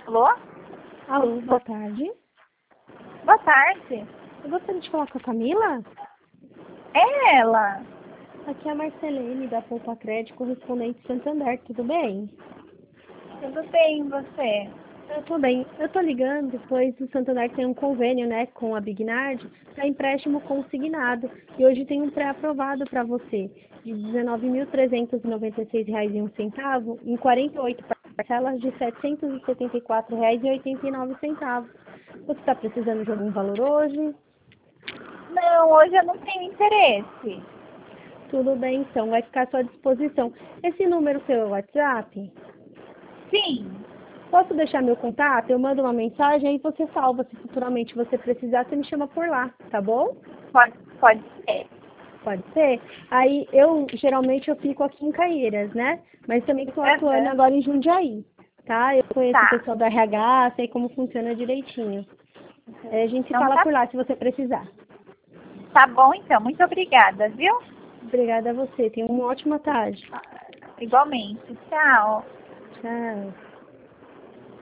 Alô? Alô, boa tarde. Boa tarde. Eu gostaria de falar com a Camila. É ela. Aqui é a Marcelene, da Poupa Crédito, correspondente Santander, tudo bem? Tudo bem, e você? Eu tô bem. Eu tô ligando, pois o Santander tem um convênio, né, com a Bignard, para empréstimo consignado. E hoje tem um pré-aprovado para você, de R$ 19.396,01, em 48 parcelas de R$ 774,89. Você está precisando de algum valor hoje? Não, hoje eu não tenho interesse. Tudo bem, então, vai ficar à sua disposição. Esse número seu é o WhatsApp? Sim, Posso deixar meu contato? Eu mando uma mensagem e você salva. Se futuramente você precisar, você me chama por lá, tá bom? pode ser. Pode ser? Aí geralmente eu fico aqui em Caieiras, né? Mas também estou atuando Aham. agora em Jundiaí, tá? Eu conheço o Tá. pessoal do RH, sei como funciona direitinho. A gente se Então fala tá, por lá se você precisar. tá bom então. Muito obrigada, viu? Obrigada a você. Tenha uma ótima tarde. Igualmente. Tchau. Tchau.